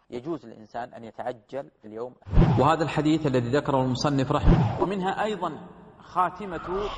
يجوز للإنسان أن يتعجل في اليوم. وهذا الحديث الذي ذكره المصنف رحمه. ومنها أيضا خاتمة: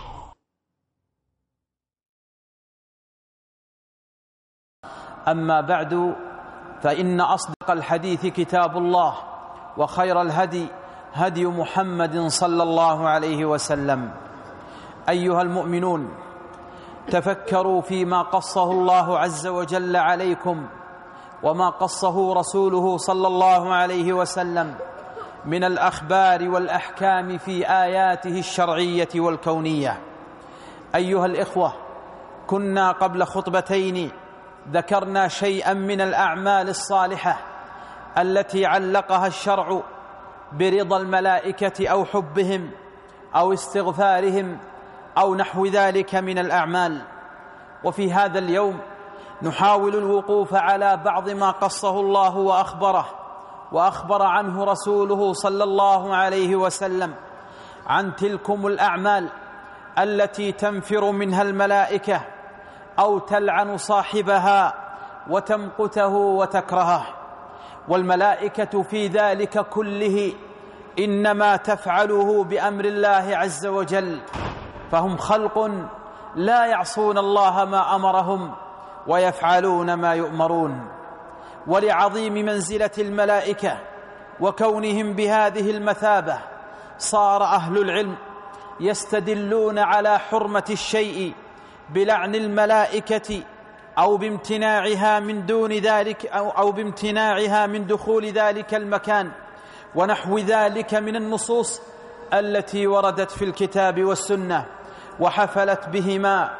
أما بعد، فإن أصدق الحديث كتاب الله، وخير الهدي هدي محمد صلى الله عليه وسلم. أيها المؤمنون، تفكروا فيما قصه الله عز وجل عليكم وما قصه رسوله صلى الله عليه وسلم من الأخبار والأحكام في آياته الشرعية والكونية. أيها الإخوة، كنا قبل خطبتين ذكرنا شيئا من الأعمال الصالحة التي علقها الشرع برضا الملائكة أو حبهم أو استغفارهم أو نحو ذلك من الأعمال. وفي هذا اليوم نحاول الوقوف على بعض ما قصه الله وأخبر عنه رسوله صلى الله عليه وسلم عن تلكم الأعمال التي تنفر منها الملائكة أو تلعن صاحبها وتمقته وتكرهه. والملائكة في ذلك كله إنما تفعله بأمر الله عز وجل، فهم خلق لا يعصون الله ما أمرهم ويفعلون ما يؤمرون. ولعظيم منزلة الملائكة وكونهم بهذه المثابة صار أهل العلم يستدلون على حرمة الشيء بلعن الملائكة أو بامتناعها من دون ذلك أو بامتناعها من دخول ذلك المكان ونحو ذلك من النصوص التي وردت في الكتاب والسنة وحفلت بهما.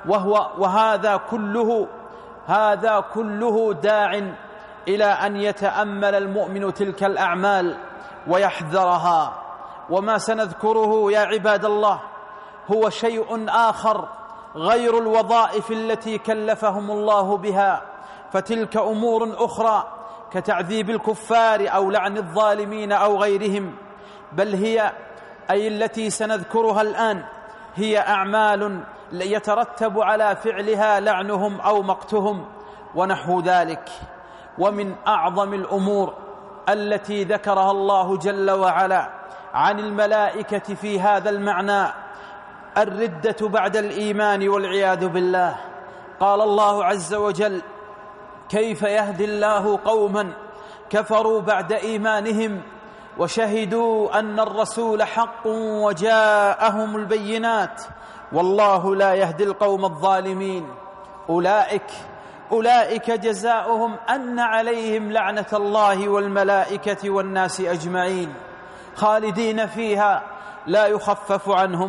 هذا كله داع إلى أن يتأمل المؤمن تلك الأعمال ويحذرها. وما سنذكره يا عباد الله هو شيء آخر غير الوظائف التي كلفهم الله بها، فتلك أمور أخرى كتعذيب الكفار أو لعن الظالمين أو غيرهم، بل هي أي التي سنذكرها الآن هي أعمال يترتب على فعلها لعنهم أو مقتهم ونحو ذلك. ومن أعظم الأمور التي ذكرها الله جل وعلا عن الملائكة في هذا المعنى الردة بعد الإيمان والعياذ بالله. قال الله عز وجل: كيف يهدي الله قوما كفروا بعد إيمانهم وشهدوا أن الرسول حق وجاءهم البينات والله لا يهدي القوم الظالمين. أولئك جزاؤهم أن عليهم لعنة الله والملائكة والناس أجمعين خالدين فيها لا يخفف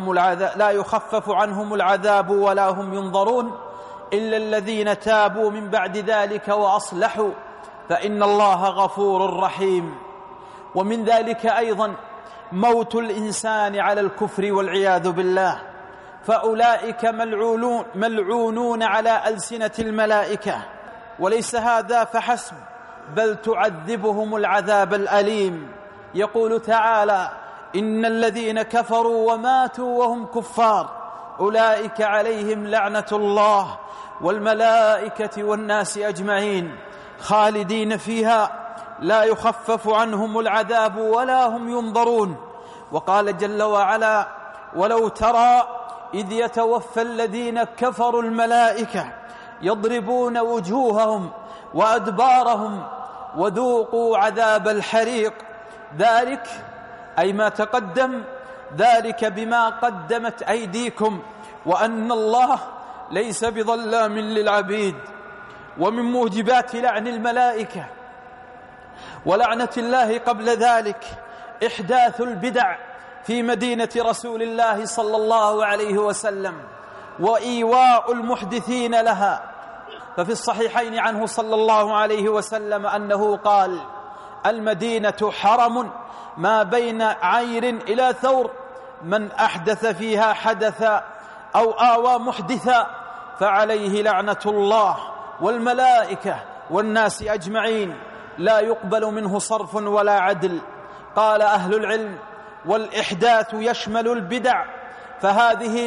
عنهم العذاب ولا هم ينظرون إلا الذين تابوا من بعد ذلك وأصلحوا فإن الله غفور رحيم. ومن ذلك أيضا موت الإنسان على الكفر والعياذ بالله، فأولئك ملعونون على ألسنة الملائكة. وليس هذا فحسب، بل تعذبهم العذاب الأليم. يقول تعالى: إن الذين كفروا وماتوا وهم كفار أولئك عليهم لعنة الله والملائكة والناس أجمعين خالدين فيها لا يخفف عنهم العذاب ولا هم ينظرون. وقال جل وعلا: ولو ترى إذ يتوفى الذين كفروا الملائكة يضربون وجوههم وأدبارهم وذوقوا عذاب الحريق. ذلك أي ما تقدم، ذلك بما قدمت أيديكم وأن الله ليس بظلام للعبيد. ومن موجبات لعن الملائكة ولعنة الله قبل ذلك إحداث البدع في مدينة رسول الله صلى الله عليه وسلم وإيواء المحدثين لها. ففي الصحيحين عنه صلى الله عليه وسلم أنه قال: المدينة حرم ما بين عير إلى ثور، من أحدث فيها حدثا أو آوى محدثا فعليه لعنة الله والملائكة والناس أجمعين لا يقبل منه صرف ولا عدل. قال أهل العلم: والإحداث يشمل البدع، فهذه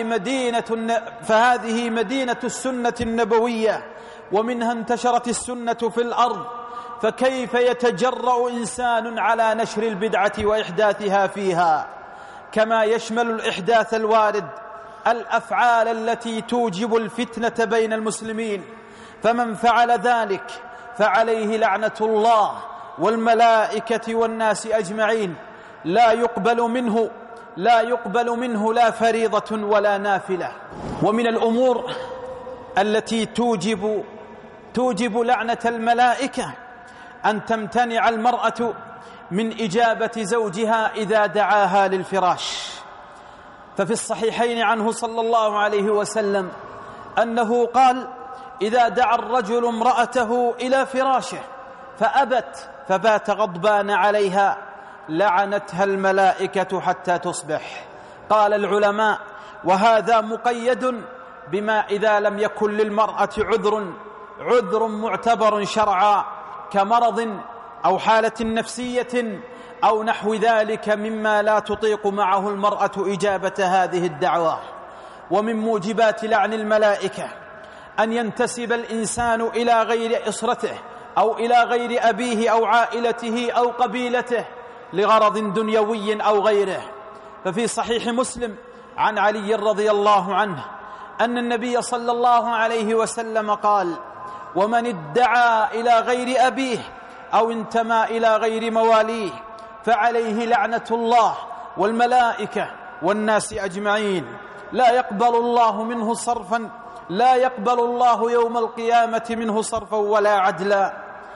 مدينة السنة النبوية، ومنها انتشرت السنة في الأرض فكيف يتجرأ إنسان على نشر البدعة وإحداثها فيها؟ كما يشمل الإحداث الوارد الأفعال التي توجب الفتنة بين المسلمين، فمن فعل ذلك فعليه لعنة الله والملائكة والناس أجمعين، لا يقبل منه لا فريضة ولا نافلة. ومن الأمور التي توجب لعنة الملائكة أن تمتنع المرأة من إجابة زوجها إذا دعاها للفراش، ففي الصحيحين عنه صلى الله عليه وسلم أنه قال: إذا دعا الرجل امرأته إلى فراشه فأبت فبات غضبان عليها لعنتها الملائكة حتى تصبح. قال العلماء: وهذا مقيد بما إذا لم يكن للمرأة عذر معتبر شرعا كمرض أو حالة نفسية أو نحو ذلك مما لا تطيق معه المرأة إجابة هذه الدعوة. ومن موجبات لعن الملائكة أن ينتسب الإنسان إلى غير أسرته أو إلى غير أبيه أو عائلته أو قبيلته لغرض دنيوي أو غيره. ففي صحيح مسلم عن علي رضي الله عنه أن النبي صلى الله عليه وسلم قال: ومن ادعى إلى غير أبيه أو انتمى إلى غير مواليه فعليه لعنة الله والملائكة والناس أجمعين، لا يقبل الله يوم القيامة منه صرفا ولا عدلا.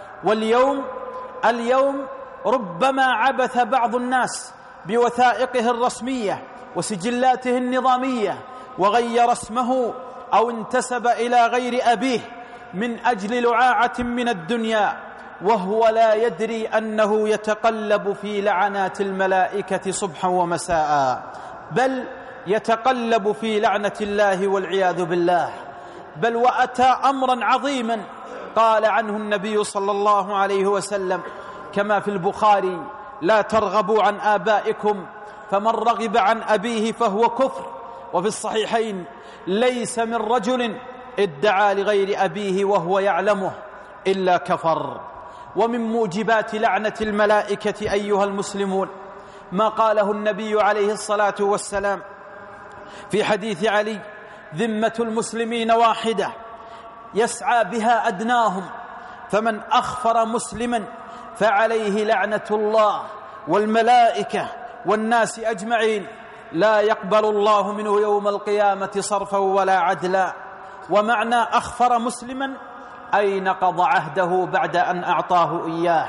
اليوم ربما عبث بعض الناس بوثائقه الرسمية وسجلاته النظامية وغير اسمه أو انتسب إلى غير أبيه من أجل لعاعة من الدنيا، وهو لا يدري أنه يتقلب في لعنات الملائكة صبحا ومساء، بل يتقلب في لعنة الله والعياذ بالله. بل وأتى أمرا عظيما قال عنه النبي صلى الله عليه وسلم كما في البخاري: لا ترغبوا عن آبائكم فمن رغب عن أبيه فهو كفر. وفي الصحيحين: ليس من رجل ادعى لغير أبيه وهو يعلمه إلا كفر. ومن موجبات لعنة الملائكة أيها المسلمون ما قاله النبي عليه الصلاة والسلام في حديث علي: ذمة المسلمين واحدة يسعى بها أدناهم، فمن أخفر مسلما فعليه لعنة الله والملائكة والناس أجمعين، لا يقبل الله منه يوم القيامة صرفا ولا عدلا. ومعنى أخفر مسلما أي نقض عهده بعد أن أعطاه إياه.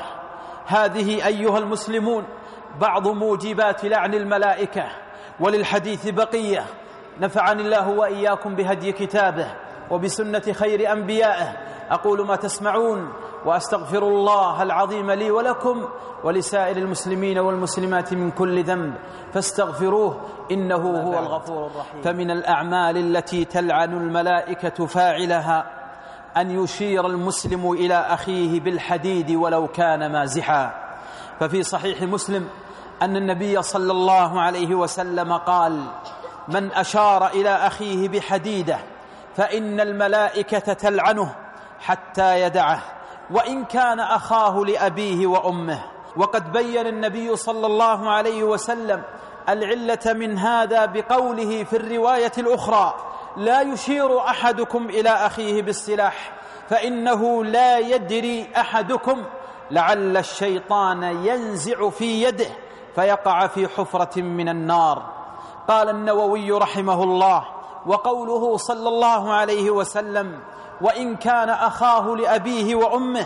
هذه أيها المسلمون بعض موجبات لعن الملائكة، وللحديث بقية. نفعني الله وإياكم بهدي كتابه وبسنة خير أنبيائه. أقول ما تسمعون وأستغفر الله العظيم لي ولكم ولسائر المسلمين والمسلمات من كل ذنب فاستغفروه إنه هو الغفور الرحيم. فمن الأعمال التي تلعن الملائكة فاعلها أن يشير المسلم إلى أخيه بالحديد ولو كان مازحا. ففي صحيح مسلم أن النبي صلى الله عليه وسلم قال: من أشار إلى أخيه بحديدة فإن الملائكة تلعنه حتى يدعه وإن كان أخاه لأبيه وأمه. وقد بين النبي صلى الله عليه وسلم العلة من هذا بقوله في الرواية الأخرى: لا يشير أحدكم إلى أخيه بالسلاح فإنه لا يدري أحدكم لعل الشيطان ينزع في يده فيقع في حفرة من النار. قال النووي رحمه الله: وقوله صلى الله عليه وسلم: وإن كان أخاه لأبيه وأمه،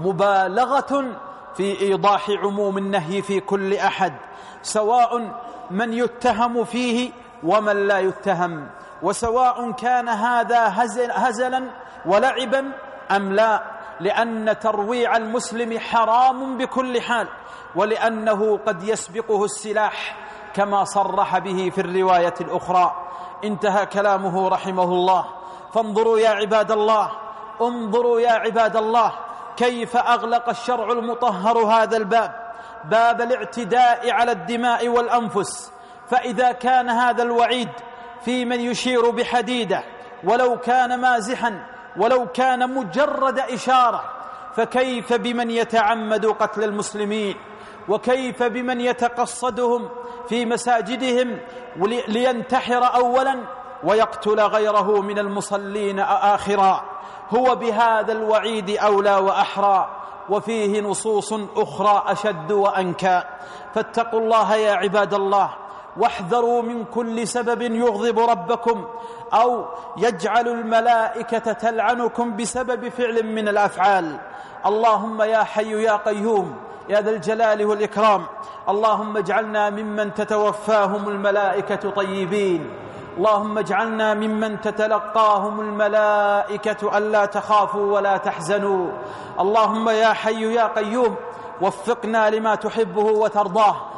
مبالغة في إيضاح عموم النهي في كل أحد، سواء من يتهم فيه ومن لا يتهم، وسواء كان هذا هزلا ولعبا أم لا، لأن ترويع المسلم حرام بكل حال، ولأنه قد يسبقه السلاح كما صرح به في الرواية الأخرى. انتهى كلامه رحمه الله. فانظروا يا عباد الله، انظروا يا عباد الله كيف أغلق الشرع المطهر هذا الباب، باب الاعتداء على الدماء والأنفس. فإذا كان هذا الوعيد في من يشير بحديدة ولو كان مازحا ولو كان مجرد إشارة، فكيف بمن يتعمد قتل المسلمين؟ وكيف بمن يتقصدهم في مساجدهم لينتحر أولا ويقتل غيره من المصلين آخرا؟ هو بهذا الوعيد أولى وأحرى، وفيه نصوص أخرى أشد وأنكى. فاتقوا الله يا عباد الله، واحذروا من كل سبب يغضب ربكم أو يجعل الملائكة تلعنكم بسبب فعل من الأفعال. اللهم يا حي يا قيوم يا ذا الجلال والإكرام، اللهم اجعلنا ممن تتوفاهم الملائكة طيبين، اللهم اجعلنا ممن تتلقاهم الملائكة ألا تخافوا ولا تحزنوا. اللهم يا حي يا قيوم وفقنا لما تحبه وترضاه.